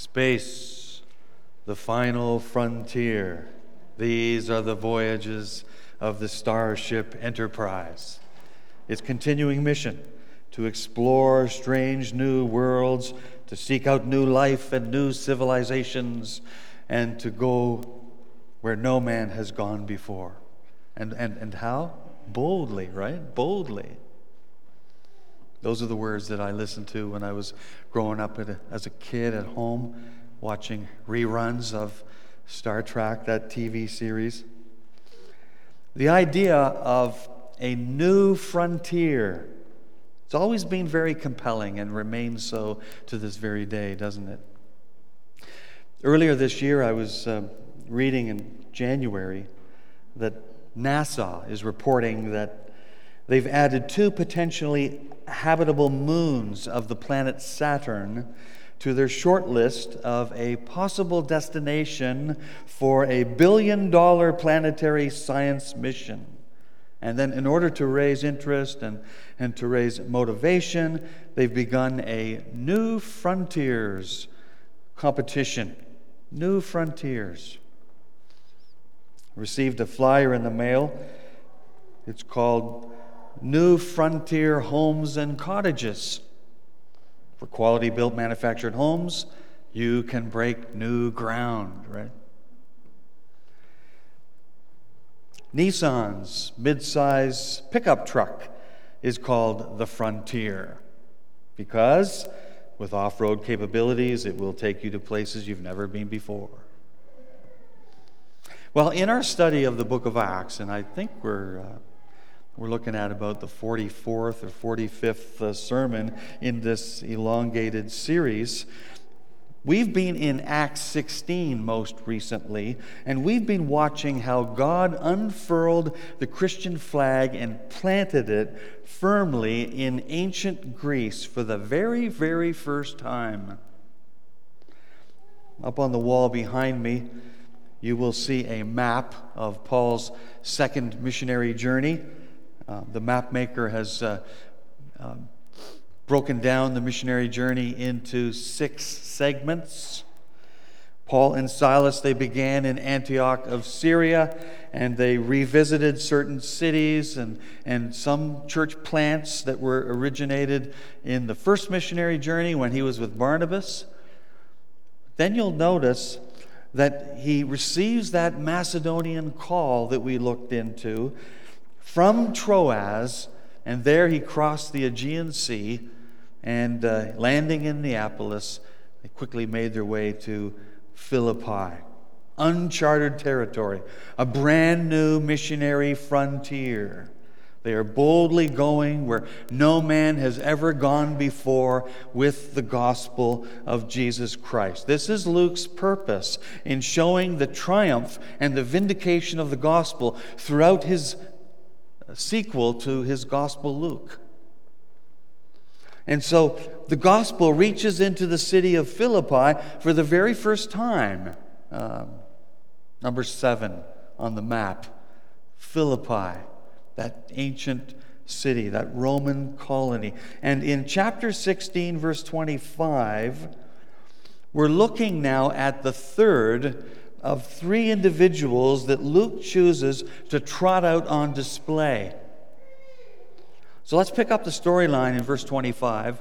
Space, the final frontier. These are the voyages of the Starship Enterprise. Its continuing mission to explore strange new worlds, to seek out new life and new civilizations, and to go where no man has gone before. And how? Boldly, right? Boldly. Those are the words that I listened to when I was growing up as a kid at home, watching reruns of Star Trek, that TV series. The idea of a new frontier, it's always been very compelling and remains so to this very day, doesn't it? Earlier this year, I was reading in January that NASA is reporting that they've added 2 potentially habitable moons of the planet Saturn to their short list of a possible destination for a $1 billion planetary science mission. And then in order to raise interest and to raise motivation, they've begun a New Frontiers competition. New Frontiers. Received a flyer in the mail. It's called New Frontier Homes and Cottages. For quality built manufactured homes, you can break new ground, right? Nissan's mid-size pickup truck is called the Frontier because with off-road capabilities, it will take you to places you've never been before. Well, in our study of the book of Acts, and I think we're looking at about the 44th or 45th sermon in this elongated series. We've been in Acts 16 most recently, and we've been watching how God unfurled the Christian flag and planted it firmly in ancient Greece for the very, very first time. Up on the wall behind me, you will see a map of Paul's second missionary journey. The map maker has broken down the missionary journey into 6 segments. Paul and Silas, they began in Antioch of Syria, and they revisited certain cities and some church plants that were originated in the first missionary journey when he was with Barnabas. Then you'll notice that he receives that Macedonian call that we looked into from Troas, and there he crossed the Aegean Sea, and landing in Neapolis, they quickly made their way to Philippi. Uncharted territory, a brand new missionary frontier. They are boldly going where no man has ever gone before with the gospel of Jesus Christ. This is Luke's purpose in showing the triumph and the vindication of the gospel throughout his sequel to his Gospel Luke. And so the gospel reaches into the city of Philippi for the very first time. Number 7 on the map. Philippi, that ancient city, that Roman colony. And in chapter 16, verse 25, we're looking now at the third of 3 individuals that Luke chooses to trot out on display. So let's pick up the storyline in verse 25.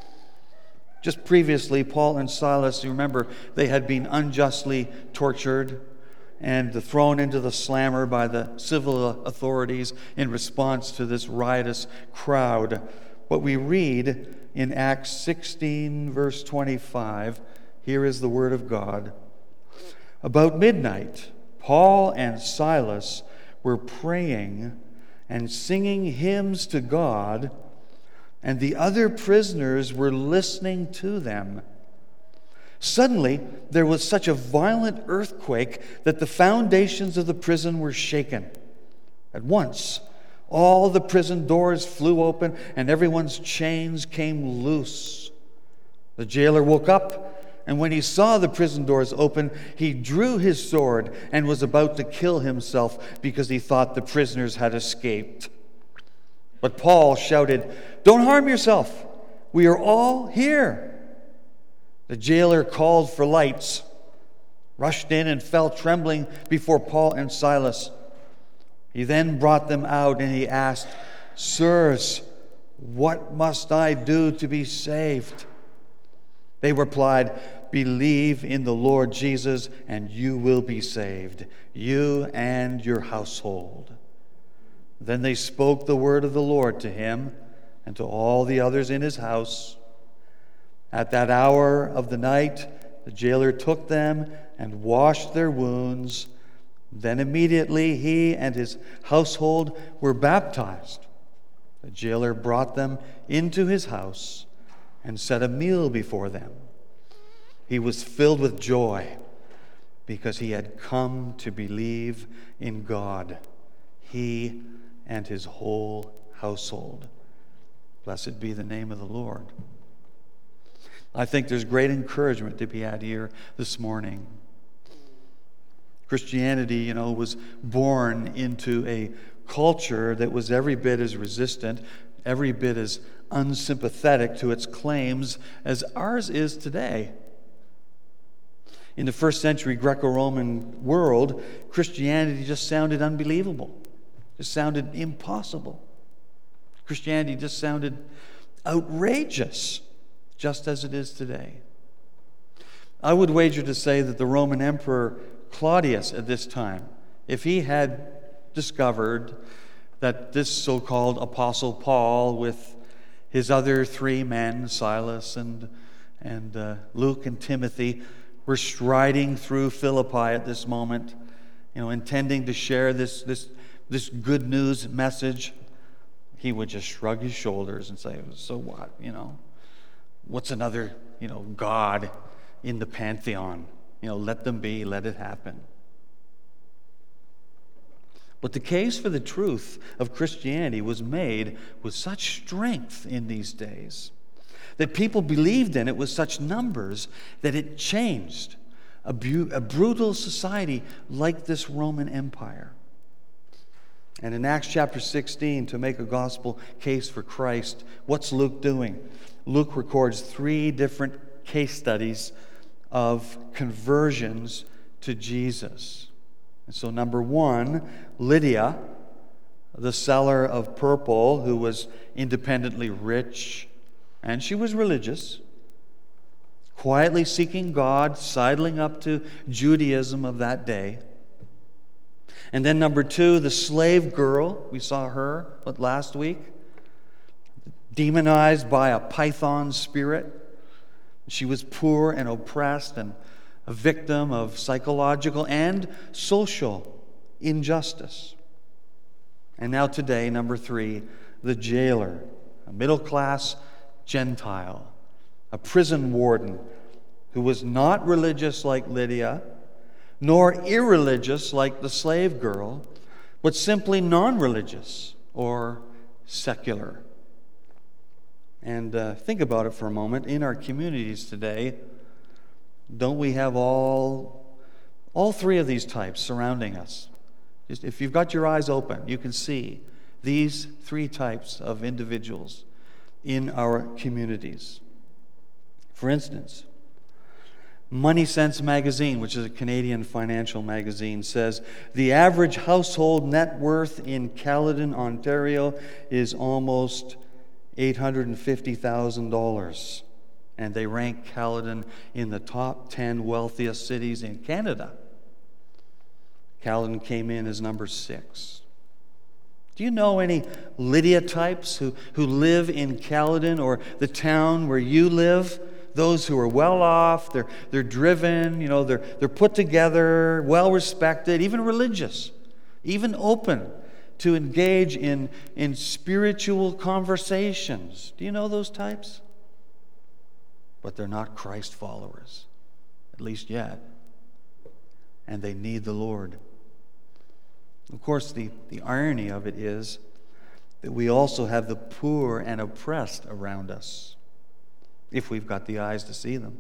Just previously, Paul and Silas, you remember, they had been unjustly tortured and thrown into the slammer by the civil authorities in response to this riotous crowd. What we read in Acts 16, verse 25, here is the word of God. About midnight, Paul and Silas were praying and singing hymns to God, and the other prisoners were listening to them. Suddenly, there was such a violent earthquake that the foundations of the prison were shaken. At once, all the prison doors flew open, and everyone's chains came loose. The jailer woke up, and when he saw the prison doors open, he drew his sword and was about to kill himself because he thought the prisoners had escaped. But Paul shouted, "Don't harm yourself. We are all here." The jailer called for lights, rushed in, and fell trembling before Paul and Silas. He then brought them out, and he asked, "Sirs, what must I do to be saved?" They replied, "Believe in the Lord Jesus, and you will be saved, you and your household." Then they spoke the word of the Lord to him and to all the others in his house. At that hour of the night, the jailer took them and washed their wounds. Then immediately he and his household were baptized. The jailer brought them into his house and set a meal before them. He was filled with joy because he had come to believe in God, he and his whole household. Blessed be the name of the Lord. I think there's great encouragement to be had here this morning. Christianity, was born into a culture that was every bit as resistant, every bit as unsympathetic to its claims as ours is today. In the first century Greco-Roman world, Christianity just sounded unbelievable. It sounded impossible. Christianity just sounded outrageous, just as it is today. I would wager to say that the Roman Emperor Claudius at this time, if he had discovered that this so-called Apostle Paul with his other three men, Silas and Luke and Timothy, were striding through Philippi at this moment, intending to share this good news message, he would just shrug his shoulders and say, "So what? What's another, God in the pantheon? Let them be, let it happen." But the case for the truth of Christianity was made with such strength in these days that people believed in it with such numbers that it changed a brutal society like this Roman Empire. And in Acts chapter 16, to make a gospel case for Christ, what's Luke doing? Luke records 3 different case studies of conversions to Jesus. And so number 1, Lydia, the seller of purple, who was independently rich, and she was religious, quietly seeking God, sidling up to Judaism of that day. And then number 2, the slave girl, we saw her last week, demonized by a python spirit. She was poor and oppressed and a victim of psychological and social injustice. And now today, number 3, the jailer, a middle-class Gentile, a prison warden who was not religious like Lydia, nor irreligious like the slave girl, but simply non-religious or secular. And think about it for a moment. In our communities today, don't we have all 3 of these types surrounding us? Just if you've got your eyes open, you can see these 3 types of individuals in our communities. For instance, Money Sense magazine, which is a Canadian financial magazine, says the average household net worth in Caledon, Ontario is almost $850,000. And they rank Caledon in the top 10 wealthiest cities in Canada. Caledon came in as number 6. Do you know any Lydia types who live in Caledon or the town where you live? Those who are well off, they're driven, they're put together, well respected, even religious, even open to engage in spiritual conversations. Do you know those types? But they're not Christ followers, at least yet. And they need the Lord. Of course, the irony of it is that we also have the poor and oppressed around us, if we've got the eyes to see them.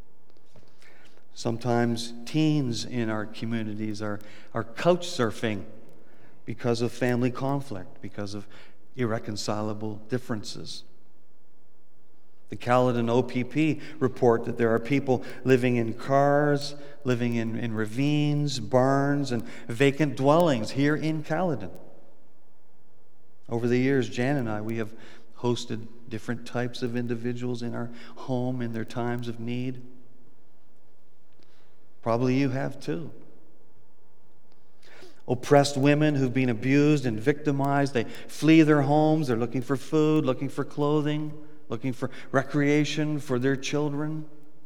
Sometimes teens in our communities are couch surfing because of family conflict, because of irreconcilable differences. The Caledon OPP report that there are people living in cars, living in ravines, barns, and vacant dwellings here in Caledon. Over the years, Jan and I, we have hosted different types of individuals in our home in their times of need. Probably you have too. Oppressed women who've been abused and victimized, they flee their homes, they're looking for food, looking for clothing, looking for recreation for their children.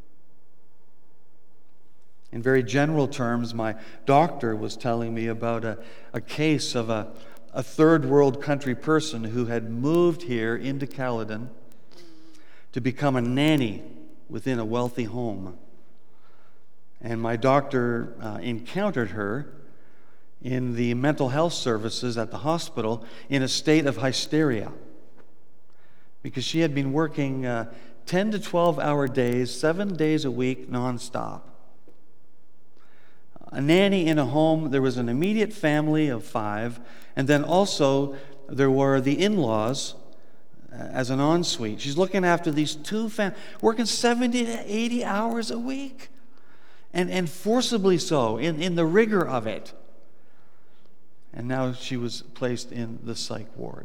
In very general terms, my doctor was telling me about a case of a third world country person who had moved here into Caledon to become a nanny within a wealthy home. And my doctor encountered her in the mental health services at the hospital in a state of hysteria, because she had been working 10 to 12-hour days, 7 days a week, nonstop. A nanny in a home, there was an immediate family of 5, and then also there were the in-laws as an ensuite. She's looking after these 2 families, working 70 to 80 hours a week, and forcibly so, in the rigor of it. And now she was placed in the psych ward.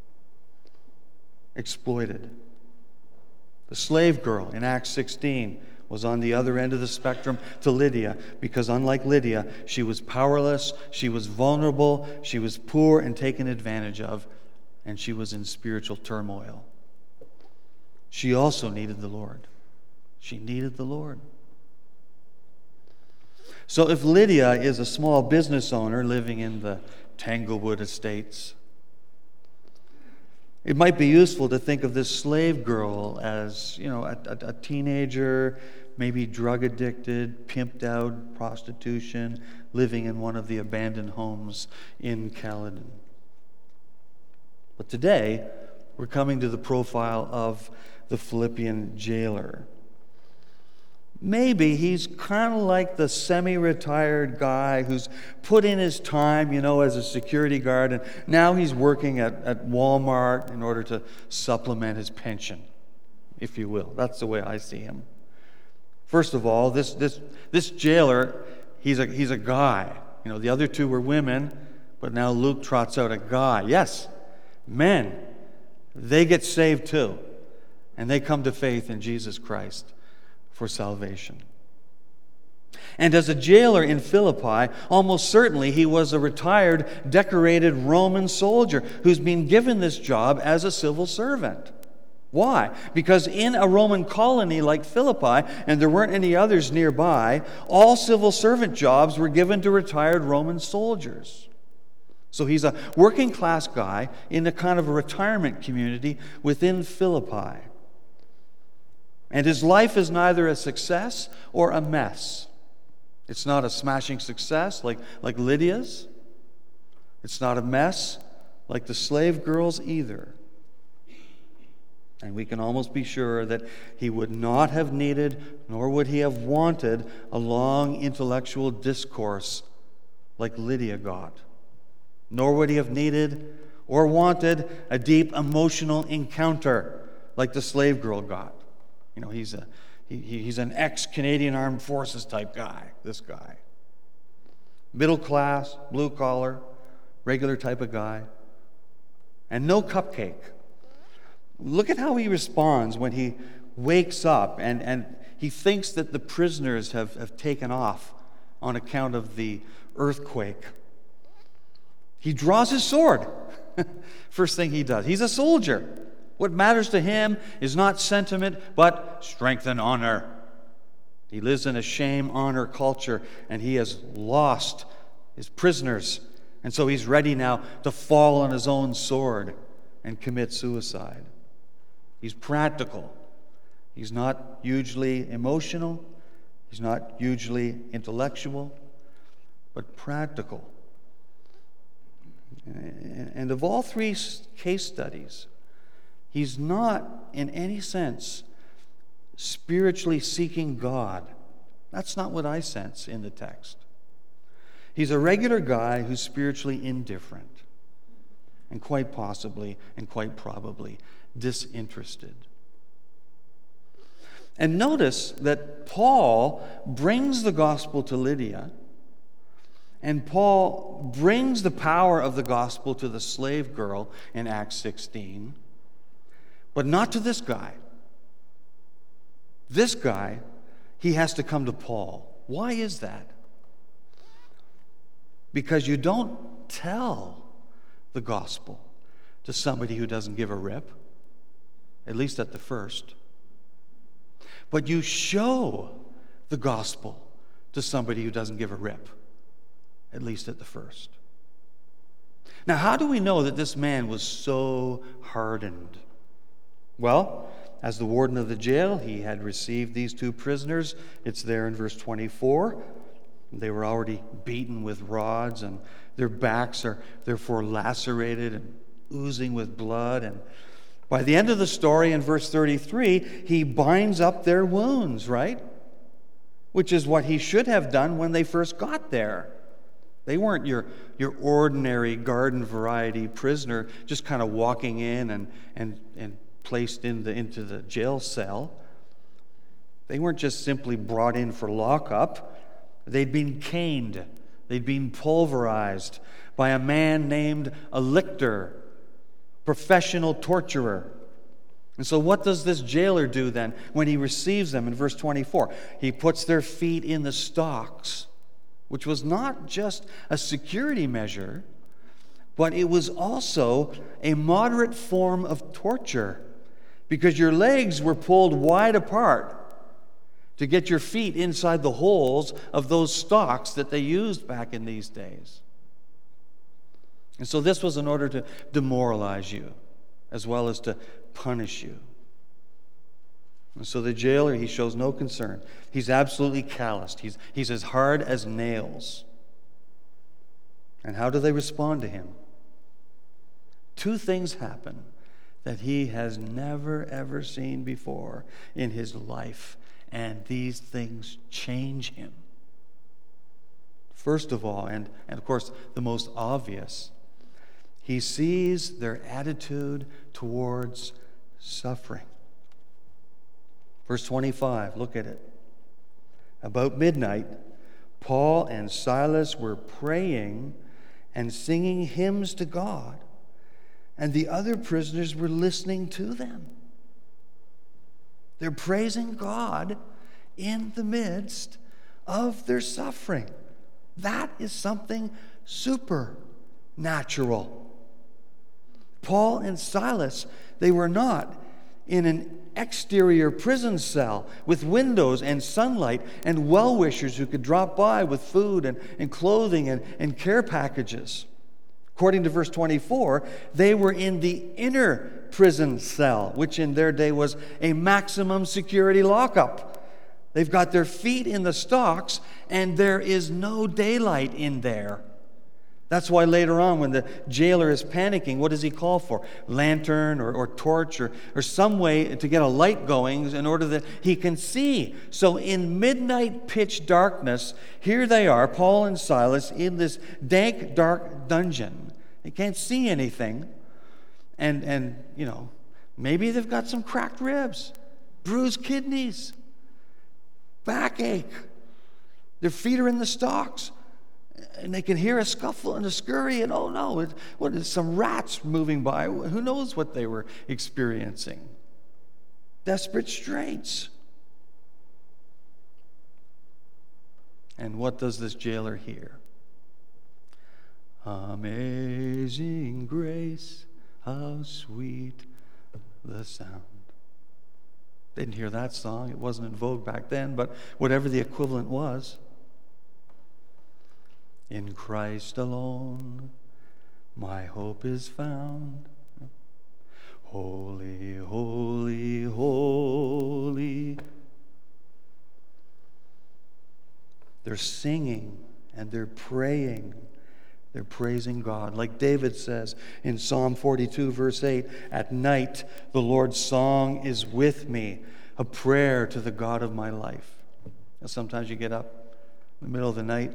Exploited. The slave girl in Acts 16 was on the other end of the spectrum to Lydia, because unlike Lydia, she was powerless, she was vulnerable, she was poor and taken advantage of, and she was in spiritual turmoil. She also needed the Lord. She needed the Lord. So if Lydia is a small business owner living in the Tanglewood Estates, it might be useful to think of this slave girl as, a teenager, maybe drug addicted, pimped out, prostitution, living in one of the abandoned homes in Caledon. But today, we're coming to the profile of the Philippian jailer. Maybe he's kind of like the semi-retired guy who's put in his time, as a security guard, and now he's working at Walmart in order to supplement his pension, if you will. That's the way I see him. First of all, this jailer, he's a guy. The other 2 were women, but now Luke trots out a guy. Yes, men, they get saved too, and they come to faith in Jesus Christ for salvation. And as a jailer in Philippi, almost certainly he was a retired, decorated Roman soldier who's been given this job as a civil servant. Why? Because in a Roman colony like Philippi, and there weren't any others nearby, all civil servant jobs were given to retired Roman soldiers. So he's a working class guy in a kind of a retirement community within Philippi. And his life is neither a success or a mess. It's not a smashing success like Lydia's. It's not a mess like the slave girl's either. And we can almost be sure that he would not have needed, nor would he have wanted, a long intellectual discourse like Lydia got. Nor would he have needed or wanted a deep emotional encounter like the slave girl got. He's an ex-Canadian Armed Forces type guy, this guy. Middle class, blue collar, regular type of guy. And no cupcake. Look at how he responds when he wakes up and he thinks that the prisoners have taken off on account of the earthquake. He draws his sword. First thing he does. He's a soldier. What matters to him is not sentiment, but strength and honor. He lives in a shame-honor culture, and he has lost his prisoners. And so he's ready now to fall on his own sword and commit suicide. He's practical. He's not hugely emotional. He's not hugely intellectual, but practical. And of all 3 case studies, he's not, in any sense, spiritually seeking God. That's not what I sense in the text. He's a regular guy who's spiritually indifferent, and quite possibly and quite probably disinterested. And notice that Paul brings the gospel to Lydia, and Paul brings the power of the gospel to the slave girl in Acts 16, but not to this guy. This guy, he has to come to Paul. Why is that? Because you don't tell the gospel to somebody who doesn't give a rip, at least at the first. But you show the gospel to somebody who doesn't give a rip, at least at the first. Now, how do we know that this man was so hardened? Well, as the warden of the jail, he had received these two prisoners. It's there in verse 24. They were already beaten with rods, and their backs are therefore lacerated and oozing with blood. And by the end of the story, in verse 33, he binds up their wounds, right? Which is what he should have done when they first got there. They weren't your ordinary garden variety prisoner just kind of walking in and placed into the jail cell. They weren't just simply brought in for lockup. They'd been caned. They'd been pulverized by a man named a lictor, professional torturer. And so what does this jailer do then when he receives them in verse 24? He puts their feet in the stocks, which was not just a security measure, but it was also a moderate form of torture, because your legs were pulled wide apart to get your feet inside the holes of those stocks that they used back in these days. And so this was in order to demoralize you as well as to punish you. And so the jailer, he shows no concern. He's absolutely calloused. He's as hard as nails. And how do they respond to him? Two things happen that he has never, ever seen before in his life. And these things change him. First of all, and of course the most obvious, he sees their attitude towards suffering. Verse 25, look at it. About midnight, Paul and Silas were praying and singing hymns to God, and the other prisoners were listening to them. They're praising God in the midst of their suffering. That is something supernatural. Paul and Silas, they were not in an exterior prison cell with windows and sunlight and well-wishers who could drop by with food and clothing and care packages. According to verse 24, they were in the inner prison cell, which in their day was a maximum security lockup. They've got their feet in the stocks, and there is no daylight in there. That's why later on, when the jailer is panicking, what does he call for? Lantern or torch or some way to get a light going in order that he can see. So in midnight pitch darkness, here they are, Paul and Silas, in this dank, dark dungeon. They can't see anything. And maybe they've got some cracked ribs, bruised kidneys, backache. Their feet are in the stocks. And they can hear a scuffle and a scurry, and oh no, what is some rats moving by? Who knows what they were experiencing? Desperate straits. And what does this jailer hear? Amazing grace, how sweet the sound. Didn't hear that song. It wasn't in vogue back then, but whatever the equivalent was. In Christ alone, my hope is found. Holy, holy, holy. They're singing and they're praying. They're praising God. Like David says in Psalm 42, verse 8, at night the Lord's song is with me, a prayer to the God of my life. Now, sometimes you get up in the middle of the night.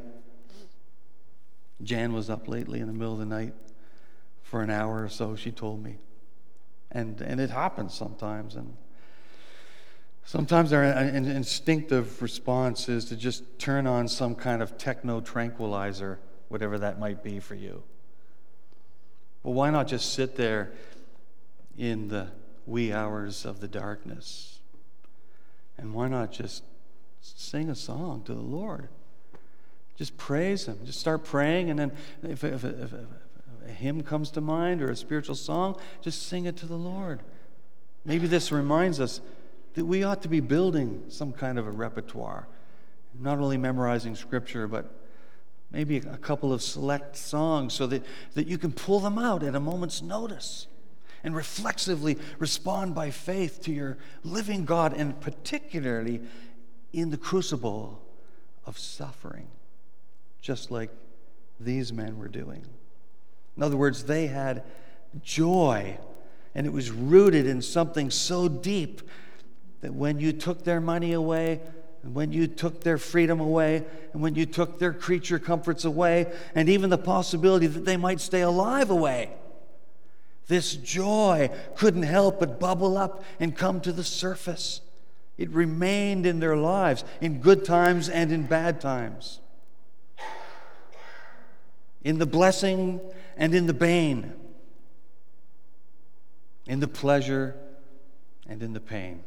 Jan was up lately in the middle of the night for an hour or so, she told me. And it happens sometimes. And Sometimes our instinctive response is to just turn on some kind of techno tranquilizer, whatever that might be for you. Well, why not just sit there in the wee hours of the darkness? And why not just sing a song to the Lord? Just praise Him. Just start praying, and then if a hymn comes to mind or a spiritual song, just sing it to the Lord. Maybe this reminds us that we ought to be building some kind of a repertoire, not only memorizing Scripture, but maybe a couple of select songs so that you can pull them out at a moment's notice and reflexively respond by faith to your living God, and particularly in the crucible of suffering, just like these men were doing. In other words, they had joy, and it was rooted in something so deep that when you took their money away, and when you took their freedom away, and when you took their creature comforts away, and even the possibility that they might stay alive away, this joy couldn't help but bubble up and come to the surface. It remained in their lives, in good times and in bad times, in the blessing and in the bane, in the pleasure and in the pain.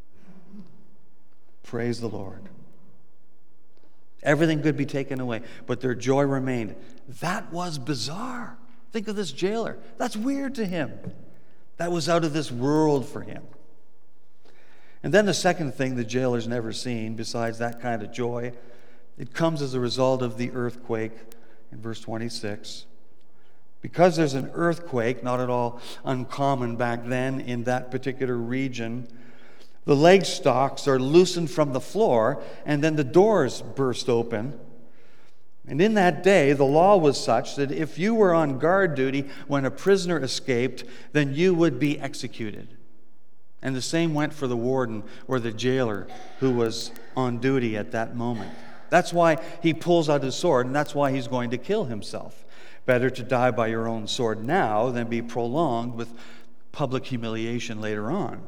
Praise the Lord. Everything could be taken away, but their joy remained. That was bizarre. Think of this jailer. That's weird to him. That was out of this world for him. And then the second thing the jailer's never seen, besides that kind of joy, it comes as a result of the earthquake in verse 26. Because there's an earthquake, not at all uncommon back then in that particular region, the leg stalks are loosened from the floor, and then the doors burst open. And in that day, the law was such that if you were on guard duty when a prisoner escaped, then you would be executed. And the same went for the warden or the jailer who was on duty at that moment. That's why he pulls out his sword, and that's why he's going to kill himself. Better to die by your own sword now than be prolonged with public humiliation later on.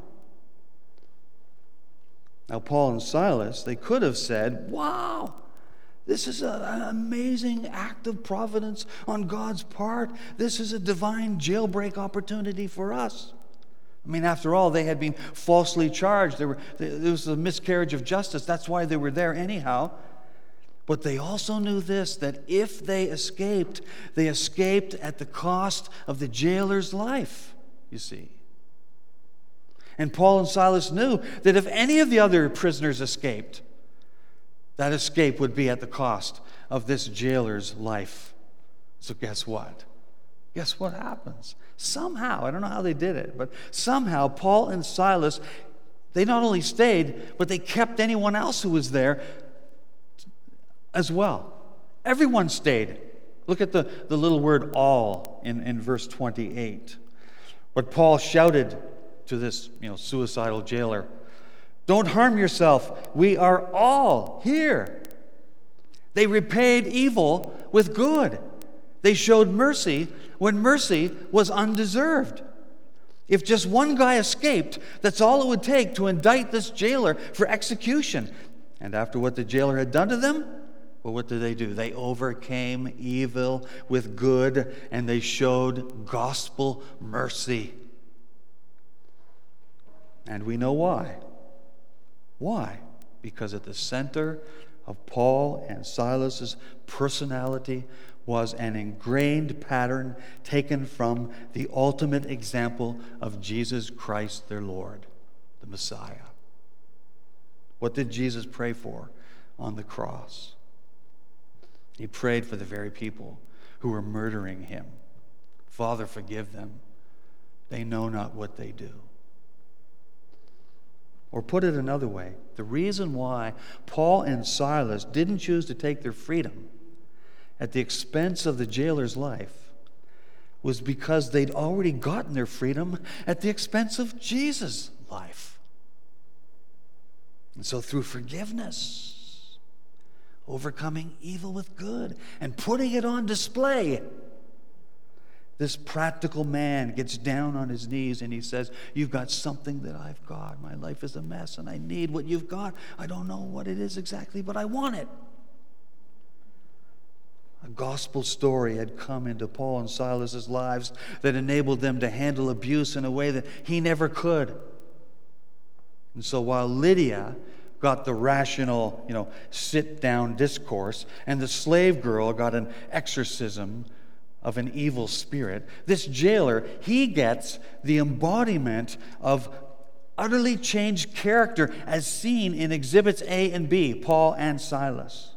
Now, Paul and Silas, they could have said, wow, this is an amazing act of providence on God's part. This is a divine jailbreak opportunity for us. I mean, after all, they had been falsely charged. There was a miscarriage of justice. That's why they were there anyhow. But they also knew this, that if they escaped at the cost of the jailer's life, you see. And Paul and Silas knew that if any of the other prisoners escaped, that escape would be at the cost of this jailer's life. So guess what? Guess what happens? Somehow, I don't know how they did it, but somehow Paul and Silas, they not only stayed, but they kept anyone else who was there as well. Everyone stayed. Look at the little word all in verse 28. But Paul shouted to this suicidal jailer, "Don't harm yourself. We are all here." They repaid evil with good. They showed mercy when mercy was undeserved. If just one guy escaped, that's all it would take to indict this jailer for execution. And after what the jailer had done to them, well, what did they do? They overcame evil with good, and they showed gospel mercy. And we know why. Why? Because at the center of Paul and Silas's personality was an ingrained pattern taken from the ultimate example of Jesus Christ their Lord, the Messiah. What did Jesus pray for on the cross? He prayed for the very people who were murdering him. Father, forgive them. They know not what they do. Or put it another way, the reason why Paul and Silas didn't choose to take their freedom at the expense of the jailer's life was because they'd already gotten their freedom at the expense of Jesus' life. And so through forgiveness, overcoming evil with good, and putting it on display, this practical man gets down on his knees and he says, "You've got something that I've got. My life is a mess and I need what you've got. I don't know what it is exactly, but I want it." A gospel story had come into Paul and Silas's lives that enabled them to handle abuse in a way that he never could. And so while Lydia got the rational, sit-down discourse, and the slave girl got an exorcism of an evil spirit, this jailer, he gets the embodiment of utterly changed character as seen in Exhibits A and B, Paul and Silas.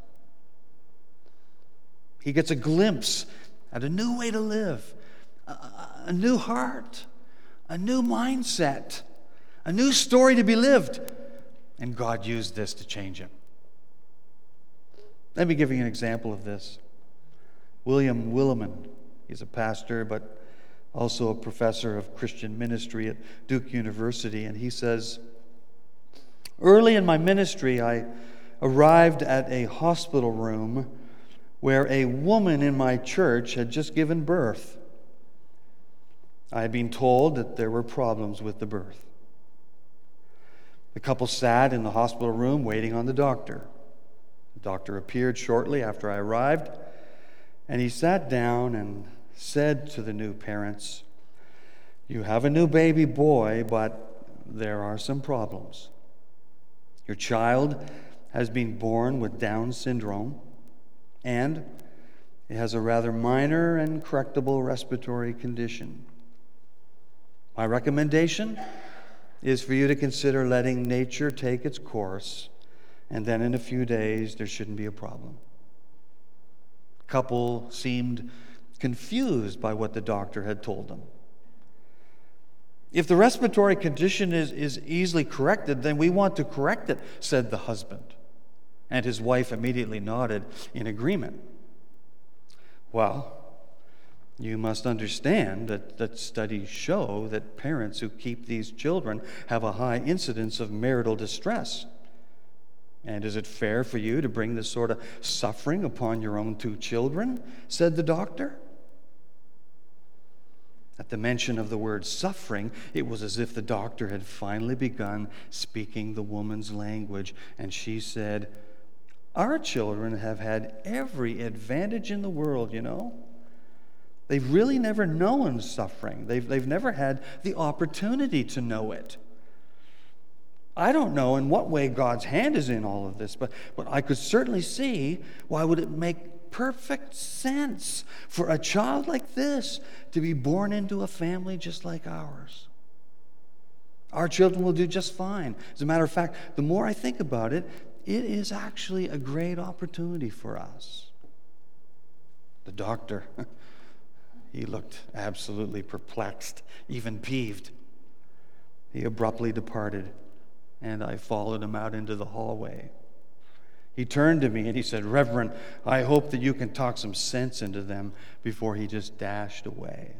He gets a glimpse at a new way to live, a new heart, a new mindset, a new story to be lived. And God used this to change him. Let me give you an example of this. William Willimon, he's a pastor, but also a professor of Christian ministry at Duke University, and he says, "Early in my ministry, I arrived at a hospital room where a woman in my church had just given birth. I had been told that there were problems with the birth. The couple sat in the hospital room waiting on the doctor. The doctor appeared shortly after I arrived, and he sat down and said to the new parents, 'You have a new baby boy, but there are some problems. Your child has been born with Down syndrome, and it has a rather minor and correctable respiratory condition. My recommendation is for you to consider letting nature take its course, and then in a few days there shouldn't be a problem.' The couple seemed confused by what the doctor had told them. 'If the respiratory condition is easily corrected, then we want to correct it,' said the husband. And his wife immediately nodded in agreement. 'Well, you must understand that studies show that parents who keep these children have a high incidence of marital distress. And is it fair for you to bring this sort of suffering upon your own two children?' said the doctor. At the mention of the word suffering, it was as if the doctor had finally begun speaking the woman's language, and she said, 'Our children have had every advantage in the world, They've really never known suffering. They've never had the opportunity to know it. I don't know in what way God's hand is in all of this, but I could certainly see why would it make perfect sense for a child like this to be born into a family just like ours. Our children will do just fine. As a matter of fact, the more I think about it, it is actually a great opportunity for us.' The doctor, he looked absolutely perplexed, even peeved. He abruptly departed, and I followed him out into the hallway. He turned to me and he said, 'Reverend, I hope that you can talk some sense into them,' before he just dashed away."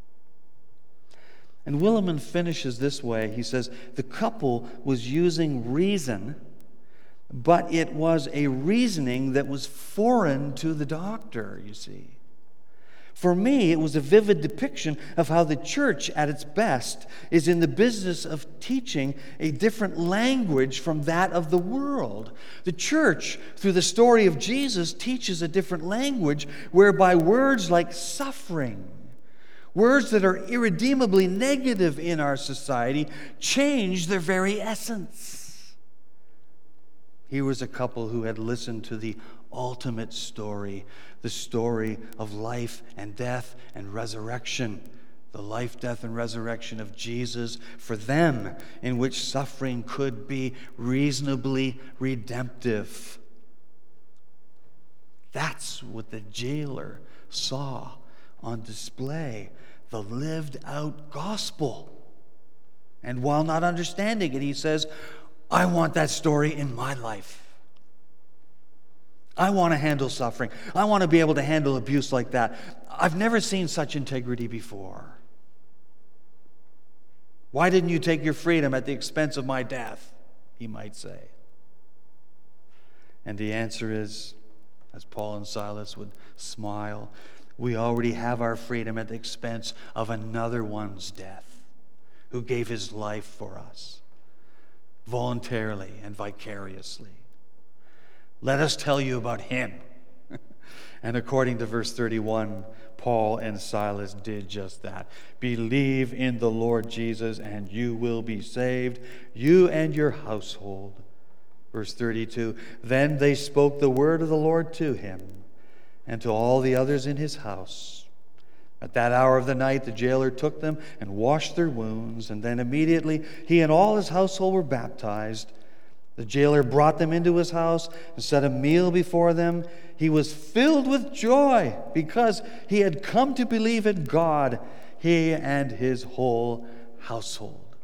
And Willimon finishes this way. He says, "The couple was using reason, but it was a reasoning that was foreign to the doctor, you see. For me, it was a vivid depiction of how the church, at its best, is in the business of teaching a different language from that of the world. The church, through the story of Jesus, teaches a different language whereby words like suffering, words that are irredeemably negative in our society, change their very essence." Here was a couple who had listened to the ultimate story, the story of life and death and resurrection, the life, death, and resurrection of Jesus for them, in which suffering could be reasonably redemptive. That's what the jailer saw on display, the lived out gospel. And while not understanding it, he says, "I want that story in my life. I want to handle suffering. I want to be able to handle abuse like that. I've never seen such integrity before. Why didn't you take your freedom at the expense of my death?" he might say. And the answer is, as Paul and Silas would smile We already have our freedom at the expense of another one's death, who gave his life for us, voluntarily and vicariously. Let us tell you about him. And according to verse 31, Paul and Silas did just that. Believe in the Lord Jesus and you will be saved, you and your household. Verse 32, then they spoke the word of the Lord to him and to all the others in his house. At that hour of the night, the jailer took them and washed their wounds, and then immediately he and all his household were baptized. The jailer brought them into his house and set a meal before them. He was filled with joy because he had come to believe in God, he and his whole household.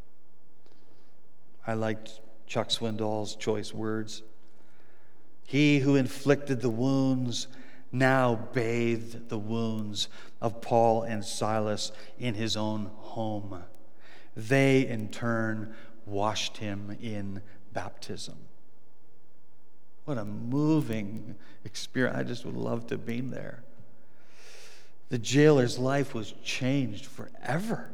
I liked Chuck Swindoll's choice words. He who inflicted the wounds now bathed the wounds of Paul and Silas in his own home. They, in turn, washed him in baptism. What a moving experience. I just would love to have been there. The jailer's life was changed forever.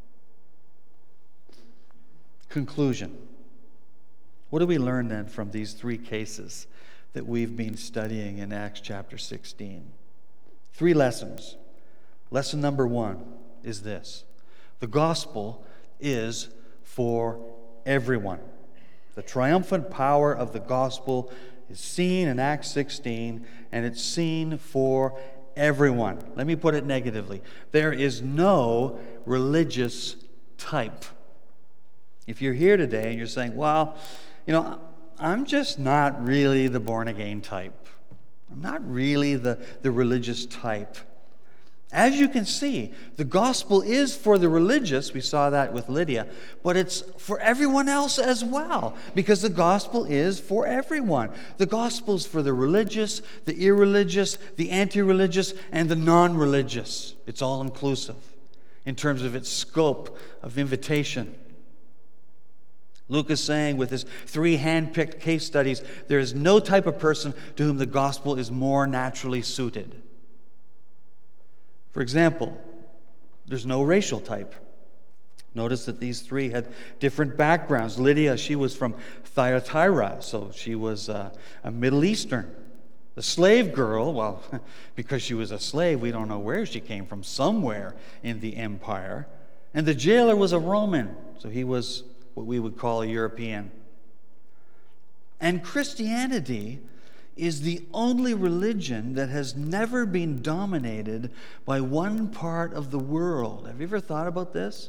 Conclusion. What do we learn then from these three cases that we've been studying in Acts chapter 16? 3 lessons. Lesson number 1 is this: the gospel is for everyone. The triumphant power of the gospel is seen in Acts 16, and it's seen for everyone. Let me put it negatively. There is no religious type. If you're here today and you're saying, well, I'm just not really the born-again type. I'm not really the religious type. As you can see, the gospel is for the religious. We saw that with Lydia. But it's for everyone else as well, because the gospel is for everyone. The gospel is for the religious, the irreligious, the anti-religious, and the non-religious. It's all inclusive in terms of its scope of invitation. Luke is saying with his 3 hand-picked case studies, there is no type of person to whom the gospel is more naturally suited. For example, there's no racial type. Notice that these 3 had different backgrounds. Lydia, she was from Thyatira, so she was a Middle Eastern. The slave girl, well, because she was a slave, we don't know where she came from, somewhere in the empire. And the jailer was a Roman, so he was what we would call a European. And Christianity is the only religion that has never been dominated by one part of the world. Have you ever thought about this?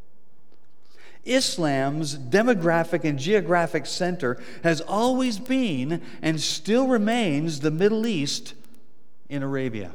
Islam's demographic and geographic center has always been and still remains the Middle East in Arabia.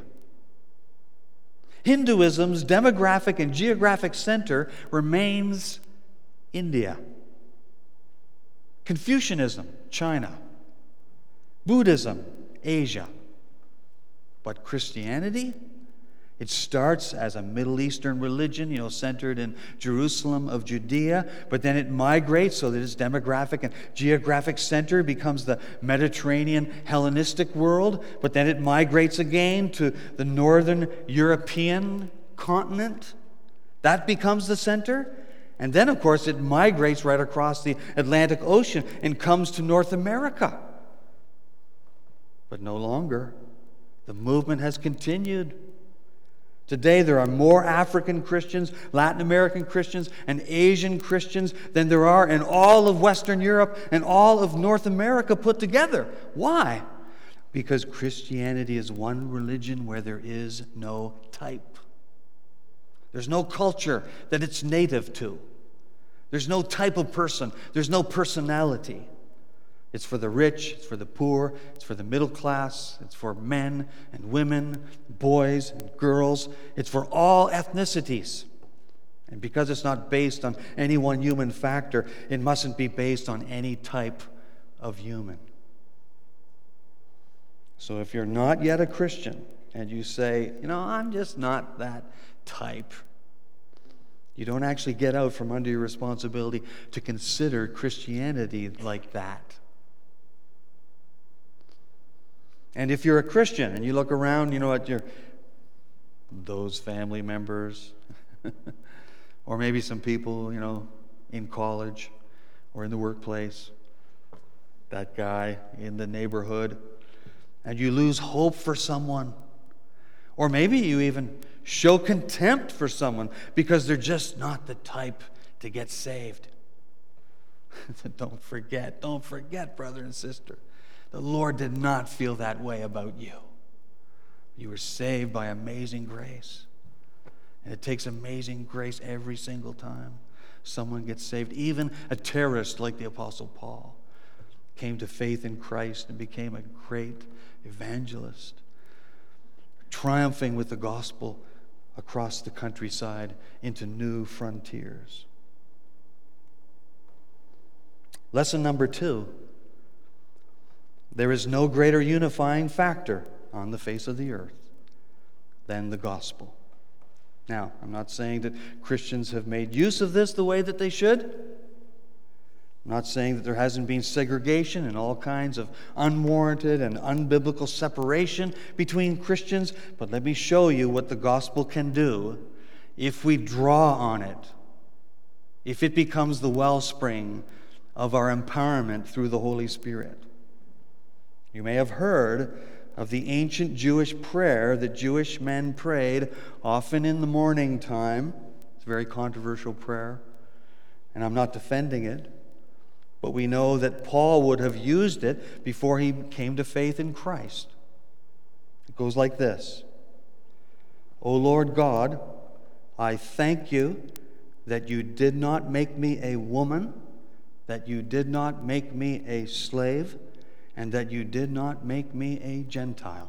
Hinduism's demographic and geographic center remains India. Confucianism, China. Buddhism, Asia. But Christianity, it starts as a Middle Eastern religion, centered in Jerusalem of Judea, but then it migrates so that its demographic and geographic center becomes the Mediterranean Hellenistic world, but then it migrates again to the northern European continent. That becomes the center. And then, of course, it migrates right across the Atlantic Ocean and comes to North America. But no longer. The movement has continued. Today there are more African Christians, Latin American Christians, and Asian Christians than there are in all of Western Europe and all of North America put together. Why? Because Christianity is one religion where there is no type. There's no culture that it's native to. There's no type of person. There's no personality. It's for the rich, it's for the poor, it's for the middle class, it's for men and women, boys and girls. It's for all ethnicities. And because it's not based on any one human factor, it mustn't be based on any type of human. So if you're not yet a Christian and you say, I'm just not that type, you don't actually get out from under your responsibility to consider Christianity like that. And if you're a Christian and you look around, at those family members, or maybe some people, in college or in the workplace, that guy in the neighborhood, and you lose hope for someone. Or maybe you even show contempt for someone because they're just not the type to get saved. Don't forget, brother and sister, the Lord did not feel that way about you. You were saved by amazing grace. And it takes amazing grace every single time someone gets saved. Even a terrorist like the Apostle Paul came to faith in Christ and became a great evangelist, triumphing with the gospel across the countryside into new frontiers. Lesson number 2. There is no greater unifying factor on the face of the earth than the gospel. Now, I'm not saying that Christians have made use of this the way that they should. I'm not saying that there hasn't been segregation and all kinds of unwarranted and unbiblical separation between Christians, but let me show you what the gospel can do if we draw on it, if it becomes the wellspring of our empowerment through the Holy Spirit. You may have heard of the ancient Jewish prayer that Jewish men prayed often in the morning time. It's a very controversial prayer, and I'm not defending it, but we know that Paul would have used it before he came to faith in Christ. It goes like this: O Lord God, I thank you that you did not make me a woman, that you did not make me a slave, and that you did not make me a Gentile.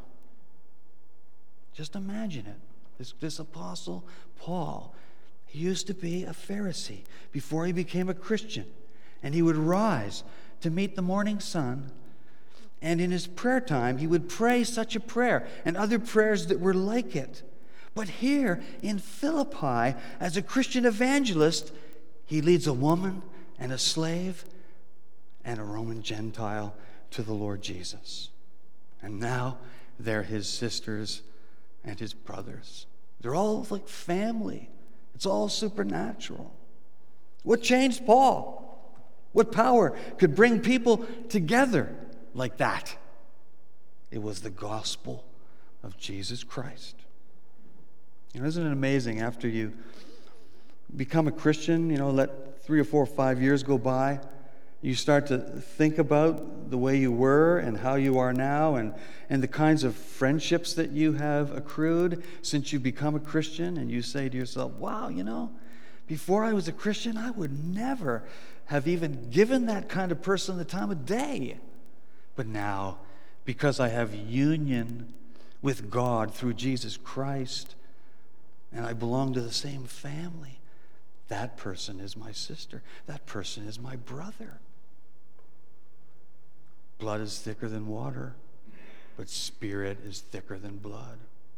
Just imagine it. This apostle Paul, he used to be a Pharisee before he became a Christian. And he would rise to meet the morning sun. And in his prayer time, he would pray such a prayer and other prayers that were like it. But here in Philippi, as a Christian evangelist, he leads a woman and a slave and a Roman Gentile to the Lord Jesus. And now they're his sisters and his brothers. They're all like family. It's all supernatural. What changed Paul? What power could bring people together like that? It was the gospel of Jesus Christ. Isn't it amazing, after you become a Christian, let 3 or 4 or 5 years go by, you start to think about the way you were and how you are now, and the kinds of friendships that you have accrued since you become a Christian, and you say to yourself, wow, before I was a Christian, I would never have even given that kind of person the time of day. But now, because I have union with God through Jesus Christ, and I belong to the same family, that person is my sister. That person is my brother. Blood is thicker than water, but spirit is thicker than blood.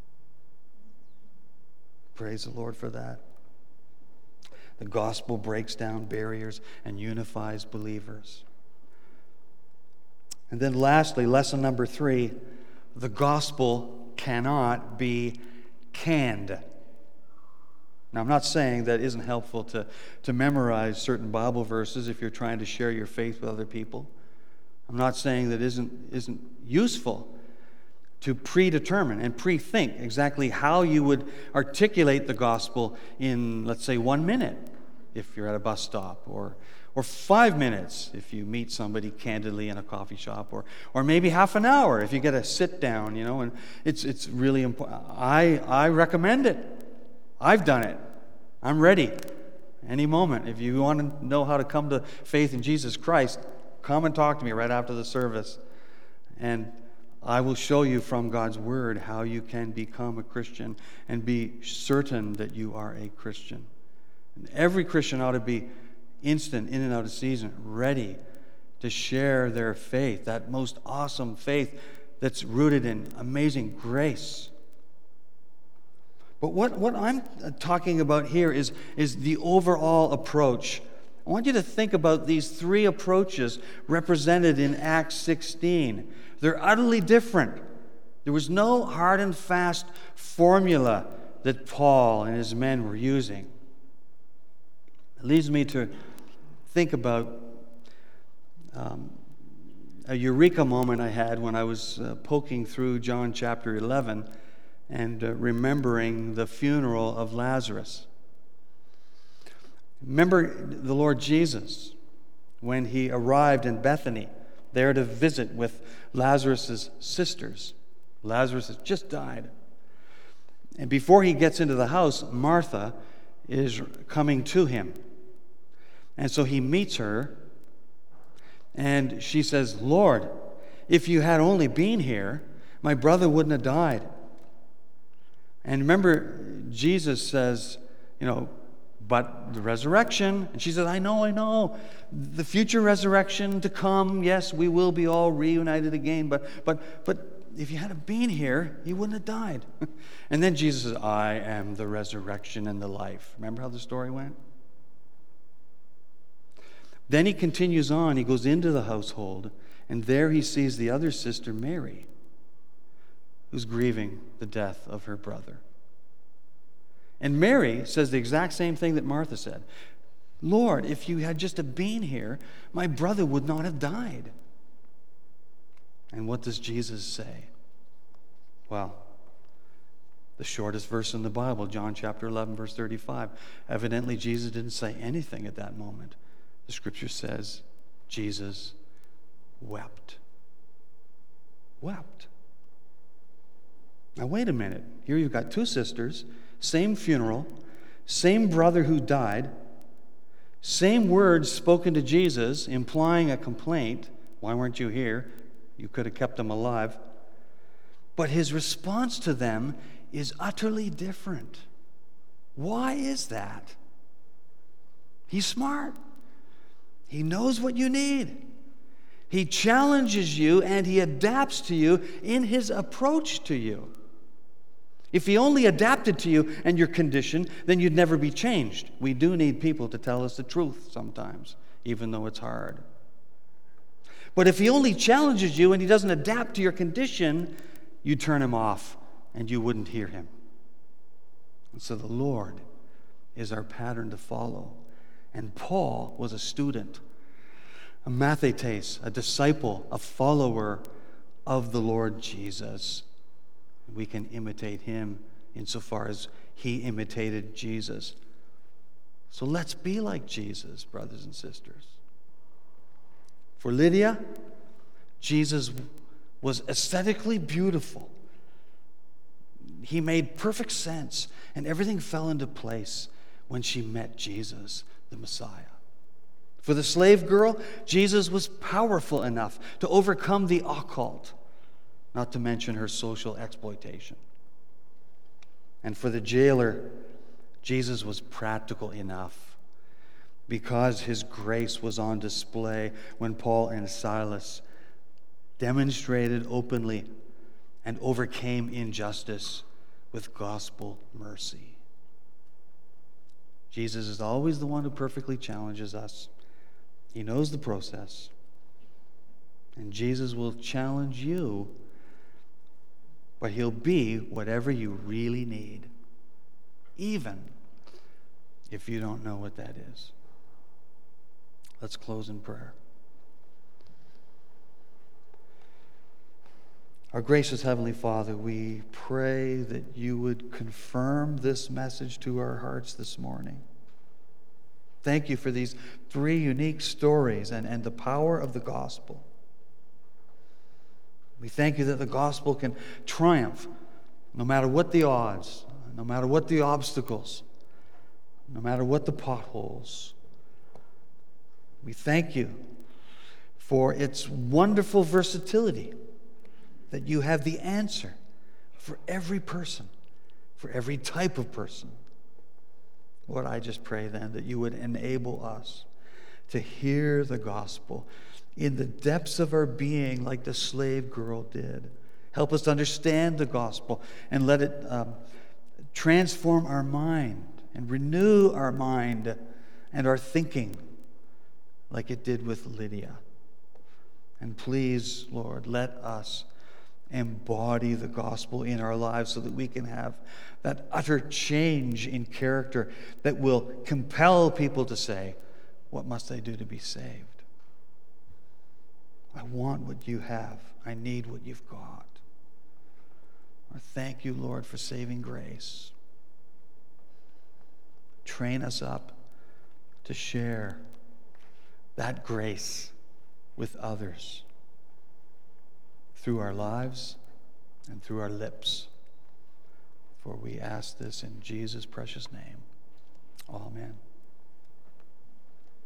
Praise the Lord for that. The gospel breaks down barriers and unifies believers. And then lastly, lesson number 3, the gospel cannot be canned. Now, I'm not saying that isn't helpful to memorize certain Bible verses if you're trying to share your faith with other people. I'm not saying that isn't useful to predetermine and pre-think exactly how you would articulate the gospel in, let's say, 1 minute if you're at a bus stop, or 5 minutes if you meet somebody candidly in a coffee shop, or maybe half an hour if you get a sit down, and it's really important. I recommend it. I've done it. I'm ready any moment. If you want to know how to come to faith in Jesus Christ, come and talk to me right after the service, and I will show you from God's Word how you can become a Christian and be certain that you are a Christian. And every Christian ought to be instant, in and out of season, ready to share their faith, that most awesome faith that's rooted in amazing grace. But what I'm talking about here is the overall approach. I want you to think about these 3 approaches represented in Acts 16. They're utterly different. There was no hard and fast formula that Paul and his men were using. It leads me to think about a eureka moment I had when I was poking through John chapter 11 and remembering the funeral of Lazarus. Remember the Lord Jesus when he arrived in Bethany, there to visit with Lazarus' sisters. Lazarus has just died. And before he gets into the house, Martha is coming to him. And so he meets her, and she says, "Lord, if you had only been here, my brother wouldn't have died." And remember, Jesus says, but the resurrection. And she says, I know. The future resurrection to come, yes, we will be all reunited again. But if you had been here, you wouldn't have died. And then Jesus says, I am the resurrection and the life. Remember how the story went? Then he continues on. He goes into the household, and there he sees the other sister, Mary, who's grieving the death of her brother. And Mary says the exact same thing that Martha said. Lord, if you had just been here, my brother would not have died. And what does Jesus say? Well, the shortest verse in the Bible, John chapter 11, verse 35. Evidently, Jesus didn't say anything at that moment. The scripture says, Jesus wept. Wept. Now, wait a minute. Here you've got two sisters, same funeral, same brother who died, same words spoken to Jesus, implying a complaint. Why weren't you here? You could have kept him alive. But his response to them is utterly different. Why is that? He's smart. He knows what you need. He challenges you and he adapts to you in his approach to you. If he only adapted to you and your condition, then you'd never be changed. We do need people to tell us the truth sometimes, even though it's hard. But if he only challenges you and he doesn't adapt to your condition, you turn him off and you wouldn't hear him. And so the Lord is our pattern to follow. And Paul was a student, a mathetes, a disciple, a follower of the Lord Jesus. We can imitate him insofar as he imitated Jesus. So let's be like Jesus, brothers and sisters. For Lydia, Jesus was aesthetically beautiful. He made perfect sense, and everything fell into place when she met Jesus, the Messiah. For the slave girl, Jesus was powerful enough to overcome the occult, not to mention her social exploitation. And for the jailer, Jesus was practical enough because his grace was on display when Paul and Silas demonstrated openly and overcame injustice with gospel mercy. Jesus is always the one who perfectly challenges us. He knows the process. And Jesus will challenge you, but he'll be whatever you really need, even if you don't know what that is. Let's close in prayer. Our gracious Heavenly Father, we pray that you would confirm this message to our hearts this morning. Thank you for these three unique stories and the power of the gospel. We thank you that the gospel can triumph no matter what the odds, no matter what the obstacles, no matter what the potholes. We thank you for its wonderful versatility, that you have the answer for every person, for every type of person. Lord, I just pray then that you would enable us to hear the gospel in the depths of our being like the slave girl did. Help us to understand the gospel and let it transform our mind and renew our mind and our thinking like it did with Lydia. And please, Lord, let us embody the gospel in our lives so that we can have that utter change in character that will compel people to say, what must I do to be saved? I want what you have. I need what you've got. Or thank you, Lord, for saving grace. Train us up to share that grace with others through our lives and through our lips. For we ask this in Jesus' precious name. Amen.